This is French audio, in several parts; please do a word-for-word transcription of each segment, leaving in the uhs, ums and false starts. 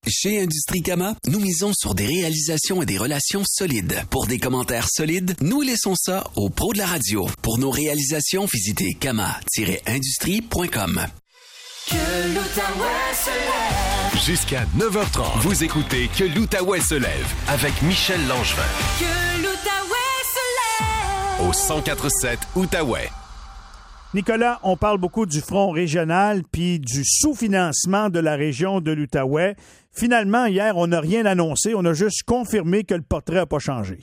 Chez Industrie Kama, nous misons sur des réalisations et des relations solides. Pour des commentaires solides, nous laissons ça aux pros de la radio. Pour nos réalisations, visitez kama tiret industrie point com. Que l'Outaouais se lève. Jusqu'à neuf heures trente, vous écoutez Que l'Outaouais se lève avec Michel Langevin. Que l'Outaouais se lève. Au cent quatre virgule sept Outaouais. Nicolas, on parle beaucoup du front régional puis du sous-financement de la région de l'Outaouais. Finalement, hier, on n'a rien annoncé. On a juste confirmé que le portrait n'a pas changé.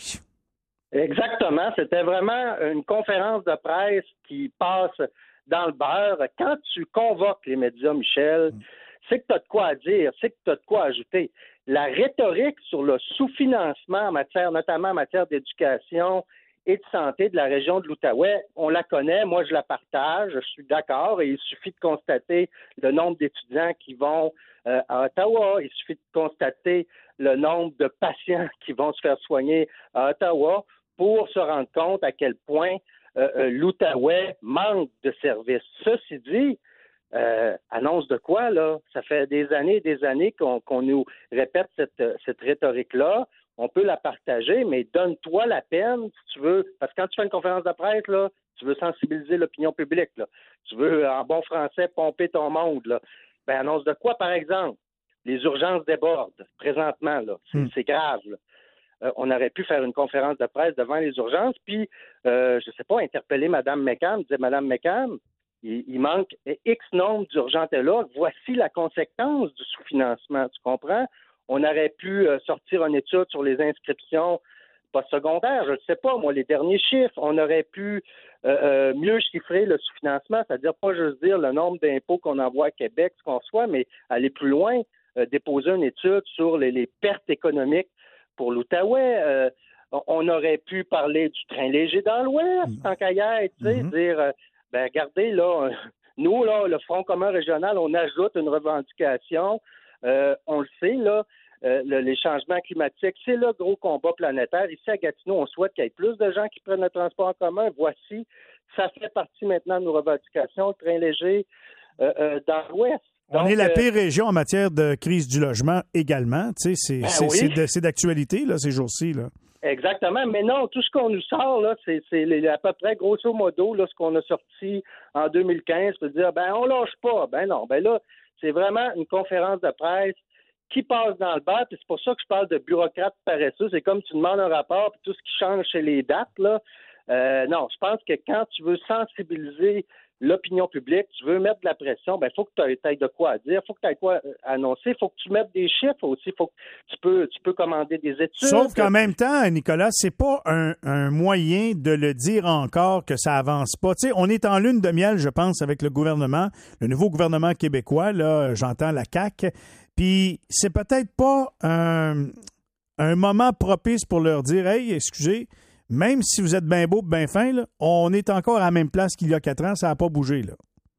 Exactement. C'était vraiment une conférence de presse qui passe dans le beurre. Quand tu convoques les médias, Michel, mm. c'est que tu as de quoi à dire, c'est que tu as de quoi ajouter. La rhétorique sur le sous-financement en matière, notamment en matière d'éducation et de santé de la région de l'Outaouais, on la connaît, moi je la partage, je suis d'accord, et il suffit de constater le nombre d'étudiants qui vont euh, à Ottawa, il suffit de constater le nombre de patients qui vont se faire soigner à Ottawa pour se rendre compte à quel point euh, euh, l'Outaouais manque de services. Ceci dit, euh, annonce de quoi, là? Ça fait des années et des années qu'on, qu'on nous répète cette, cette rhétorique-là. On peut la partager, mais donne-toi la peine, si tu veux, parce que quand tu fais une conférence de presse, là, tu veux sensibiliser l'opinion publique, là. Tu veux, en bon français, pomper ton monde, là. Ben, annonce de quoi, par exemple? Les urgences débordent, présentement, là. C'est, mm. c'est grave, là. Euh, on aurait pu faire une conférence de presse devant les urgences, puis, euh, je sais pas, interpeller Mme McCann, dire, Mme McCann, il, il manque X nombre d'urgentologues, voici la conséquence du sous-financement, tu comprends? On aurait pu euh, sortir une étude sur les inscriptions postsecondaires, je ne sais pas, moi, les derniers chiffres. On aurait pu euh, euh, mieux chiffrer le sous-financement, c'est-à-dire pas juste dire le nombre d'impôts qu'on envoie à Québec, ce qu'on reçoit, mais aller plus loin, euh, déposer une étude sur les, les pertes économiques pour l'Outaouais. Euh, on aurait pu parler du train léger dans l'Ouest, tant qu'à y être, tu sais, mm-hmm. dire, euh, ben regardez, là, nous, là, le Front commun régional, on ajoute une revendication. Euh, on le sait, là, euh, le, les changements climatiques, c'est le gros combat planétaire. Ici, à Gatineau, on souhaite qu'il y ait plus de gens qui prennent le transport en commun. Voici, ça fait partie maintenant de nos revendications, le train léger euh, euh, dans l'Ouest. Donc, on est la pire euh, région en matière de crise du logement également. Tu sais, c'est, ben c'est, oui. c'est, de, c'est d'actualité, là, ces jours-ci, là. Exactement, mais non, tout ce qu'on nous sort, là, c'est, c'est les, à peu près, grosso modo, là, ce qu'on a sorti en deux mille quinze, pour dire, ben, on lâche pas. Ben non, ben là, c'est vraiment une conférence de presse qui passe dans le bar, puis c'est pour ça que je parle de bureaucrates paresseux. C'est comme tu demandes un rapport, puis tout ce qui change chez les dates, là. Euh, non, je pense que quand tu veux sensibiliser l'opinion publique, tu veux mettre de la pression, ben il faut que tu aies de quoi à dire, il faut que tu aies quoi à annoncer, il faut que tu mettes des chiffres aussi, il faut que tu peux, tu peux commander des études. Sauf qu'en même temps, Nicolas, c'est pas un, un moyen de le dire encore que ça avance pas. Tu sais, on est en lune de miel, je pense, avec le gouvernement, le nouveau gouvernement québécois, là, j'entends la C A Q, puis c'est peut-être pas un, un moment propice pour leur dire, hey, excusez, même si vous êtes bien beau, bien fin, là, on est encore à la même place qu'il y a quatre ans, ça n'a pas bougé, là.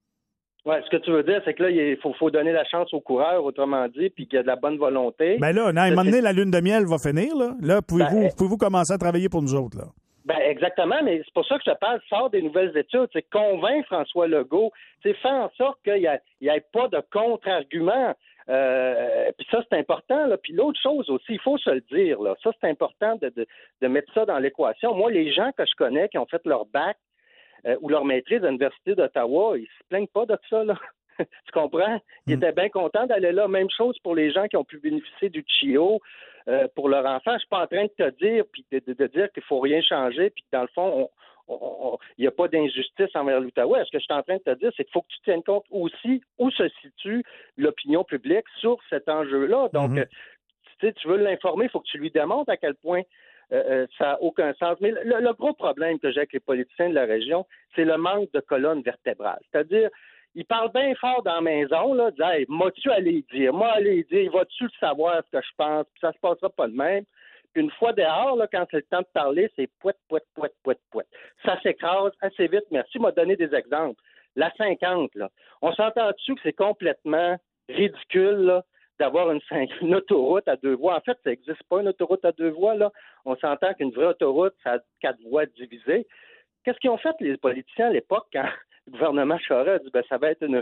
Oui, ce que tu veux dire, c'est que là, il faut, faut donner la chance aux coureurs, autrement dit, puis qu'il y a de la bonne volonté. Ben là, non, à un moment donné, la lune de miel va finir, là. Là, pouvez-vous, ben, pouvez-vous commencer à travailler pour nous autres, là? Ben exactement, mais c'est pour ça que je te parle, sort des nouvelles études, c'est convaincre François Legault, c'est faire en sorte qu'il n'y ait, ait pas de contre-argument. Euh, puis ça, c'est important. Là. Puis l'autre chose aussi, il faut se le dire, là, ça, c'est important de, de, de mettre ça dans l'équation. Moi, les gens que je connais qui ont fait leur bac euh, ou leur maîtrise à l'Université d'Ottawa, ils se plaignent pas de ça, là. Tu comprends? Ils mm. étaient bien contents d'aller là. Même chose pour les gens qui ont pu bénéficier du C H I O euh, pour leur enfant. Je suis pas en train de te dire puis de, de, de dire qu'il faut rien changer puis que dans le fond, il n'y a pas d'injustice envers l'Outaouais. Ce que je suis en train de te dire, c'est qu'il faut que tu tiennes compte aussi où se situe l'opinion publique sur cet enjeu-là. Donc, mm-hmm. tu sais, tu veux l'informer, il faut que tu lui démontres à quel point Euh, euh, ça n'a aucun sens. Mais le, le gros problème que j'ai avec les politiciens de la région, c'est le manque de colonne vertébrale. C'est-à-dire, ils parlent bien fort dans la maison, là, disent hey, « m'as-tu allé dire? Moi, allé dire, vas-tu le savoir ce que je pense? » Puis ça se passera pas de même. Puis une fois dehors, là, quand c'est le temps de parler, c'est pouet, pouet, pouet, pouet, pouet. Ça s'écrase assez vite. Merci, m'a donné des exemples. La cinquante, là, on s'entend-tu que c'est complètement ridicule, là, d'avoir une, une autoroute à deux voies. En fait, ça n'existe pas, une autoroute à deux voies, là. On s'entend qu'une vraie autoroute, ça a quatre voies divisées. Qu'est-ce qu'ils ont fait, les politiciens, à l'époque, quand le gouvernement Charest a dit ben, ça va être une,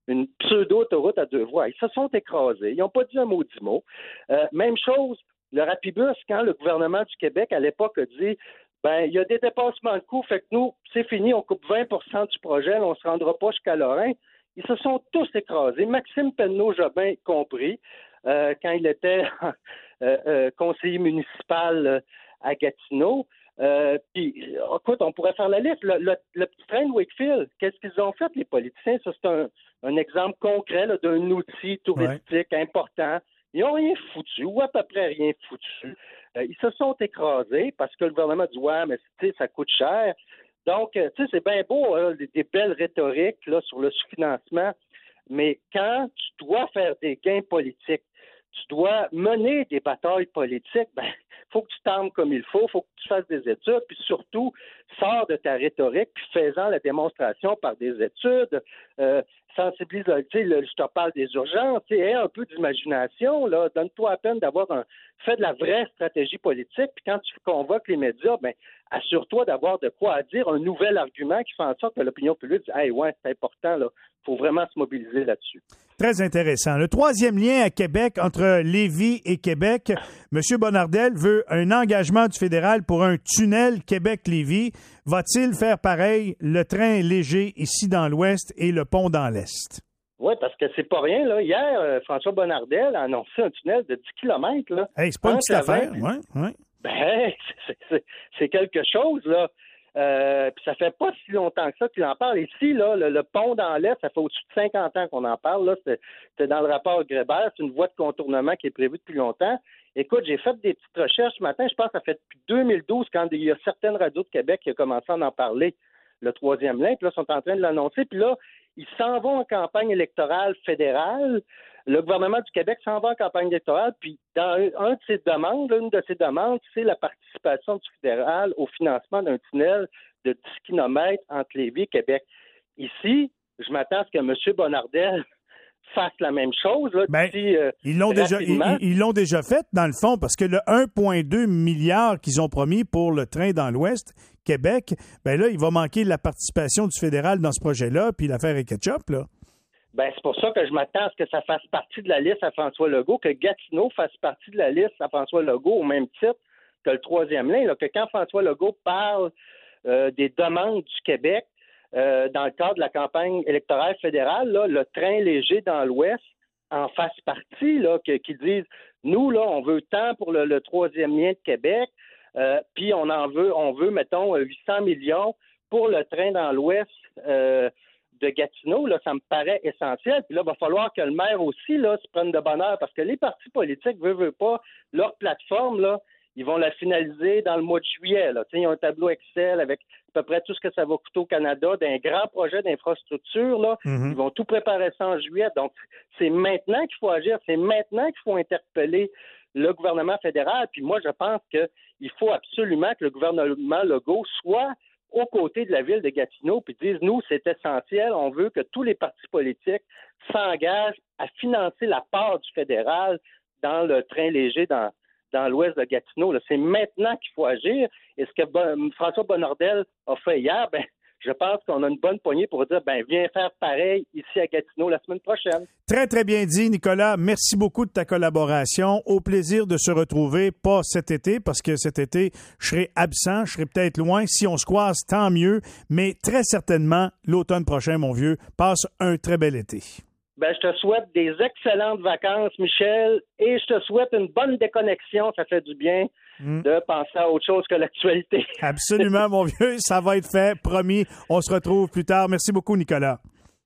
une pseudo-autoroute à deux voies. Ils se sont écrasés. Ils n'ont pas dit un maudit mot. Euh, même chose, le Rapibus, quand le gouvernement du Québec, à l'époque, a dit ben il y a des dépassements de coûts, fait que nous, c'est fini, on coupe vingt pour cent du projet, là, on ne se rendra pas jusqu'à Lorrain. Ils se sont tous écrasés, Maxime Penneau-Jobin compris, euh, quand il était euh, euh, conseiller municipal euh, à Gatineau. Euh, puis, écoute, on pourrait faire la liste. Le, le, le petit train de Wakefield, qu'est-ce qu'ils ont fait, les politiciens? Ça, c'est un, un exemple concret là, d'un outil touristique ouais. important. Ils n'ont rien foutu, ou à peu près rien foutu. Euh, ils se sont écrasés parce que le gouvernement dit « Ouais, mais tu sais, ça coûte cher ». Donc, tu sais, c'est bien beau, hein, des, des belles rhétoriques là, sur le sous-financement, mais quand tu dois faire des gains politiques, tu dois mener des batailles politiques, ben, faut que tu t'armes comme il faut, faut que tu fasses des études, puis surtout, sors de ta rhétorique, puis fais-en la démonstration par des études, euh, sensibilise, tu sais, je te parle des urgences, tu sais, aie un peu d'imagination, là, donne-toi la peine d'avoir un, fait de la vraie stratégie politique, puis quand tu convoques les médias, ben, assure-toi d'avoir de quoi à dire, un nouvel argument qui fait en sorte que l'opinion publique dit « Hey, ouais, c'est important, là, faut vraiment se mobiliser là-dessus. » Très intéressant. Le troisième lien à Québec, entre Lévis et Québec, M. Bonnardel veut un engagement du fédéral pour un tunnel Québec-Lévis. Va-t-il faire pareil, le train léger ici dans l'Ouest et le pont dans l'Est? Oui, parce que c'est pas rien, là. Hier, euh, François Bonnardel a annoncé un tunnel de dix kilomètres, là. Hey, c'est pas une petite affaire, oui, oui. Ben, c'est, c'est, c'est quelque chose, là. Euh, puis ça fait pas si longtemps que ça qu'il en parle. Ici, là, le, le pont dans l'Est, ça fait au-dessus de cinquante ans qu'on en parle. Là. C'était, c'était dans le rapport Grébert. C'est une voie de contournement qui est prévue depuis longtemps. Écoute, j'ai fait des petites recherches ce matin. Je pense que ça fait depuis deux mille douze, quand il y a certaines radios de Québec qui ont commencé à en parler, le troisième lien. Puis là, ils sont en train de l'annoncer. Puis là, ils s'en vont en campagne électorale fédérale. Le gouvernement du Québec s'en va en campagne électorale, puis dans un de ses demandes, une de ses demandes, c'est la participation du fédéral au financement d'un tunnel de dix kilomètres entre Lévis et Québec. Ici, je m'attends à ce que M. Bonnardel fasse la même chose. Là, ben, d'ici, euh, ils l'ont déjà, ils, ils l'ont déjà fait, dans le fond, parce que le un virgule deux milliard qu'ils ont promis pour le train dans l'Ouest, Québec, ben là, il va manquer la participation du fédéral dans ce projet-là, puis l'affaire est ketchup, là. Ben, c'est pour ça que je m'attends à ce que ça fasse partie de la liste à François Legault, que Gatineau fasse partie de la liste à François Legault au même titre que le troisième lien, là, que quand François Legault parle euh, des demandes du Québec euh, dans le cadre de la campagne électorale fédérale, là, le train léger dans l'Ouest en fasse partie, là, que, qui disent nous, là, on veut tant pour le, le troisième lien de Québec, euh, puis on en veut, on veut, mettons, huit cents millions pour le train dans l'Ouest euh, de Gatineau, là, ça me paraît essentiel. Puis là, il va falloir que le maire aussi là, se prenne de bonne heure, parce que les partis politiques veulent, veulent pas, leur plateforme, là, ils vont la finaliser dans le mois de juillet. Là. Ils ont un tableau Excel avec à peu près tout ce que ça va coûter au Canada, d'un grand projet d'infrastructure. Là. Mm-hmm. Ils vont tout préparer ça en juillet. Donc, c'est maintenant qu'il faut agir, c'est maintenant qu'il faut interpeller le gouvernement fédéral. Puis moi, je pense qu'il faut absolument que le gouvernement Legault soit aux côtés de la ville de Gatineau, puis disent, nous, c'est essentiel, on veut que tous les partis politiques s'engagent à financer la part du fédéral dans le train léger dans, dans l'ouest de Gatineau. Là, c'est maintenant qu'il faut agir. Et ce que bon, François Bonnardel a fait hier, ben, je pense qu'on a une bonne poignée pour dire, ben, viens faire pareil ici à Gatineau la semaine prochaine. Très, très bien dit, Nicolas. Merci beaucoup de ta collaboration. Au plaisir de se retrouver, pas cet été, parce que cet été, je serai absent, je serai peut-être loin. Si on se croise, tant mieux. Mais très certainement, l'automne prochain, mon vieux, passe un très bel été. Ben, je te souhaite des excellentes vacances, Michel, et je te souhaite une bonne déconnexion. Ça fait du bien mm. de penser à autre chose que l'actualité. Absolument, mon vieux. Ça va être fait. Promis. On se retrouve plus tard. Merci beaucoup, Nicolas.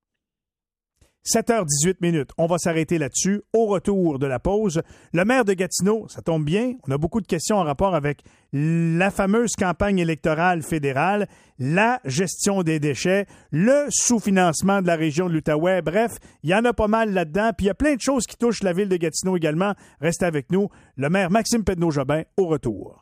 sept heures dix-huit minutes. On va s'arrêter là-dessus. Au retour de la pause, le maire de Gatineau, ça tombe bien, on a beaucoup de questions en rapport avec la fameuse campagne électorale fédérale, la gestion des déchets, le sous-financement de la région de l'Outaouais. Bref, il y en a pas mal là-dedans. Puis il y a plein de choses qui touchent la ville de Gatineau également. Restez avec nous. Le maire Maxime Penneau-Jobin, au retour.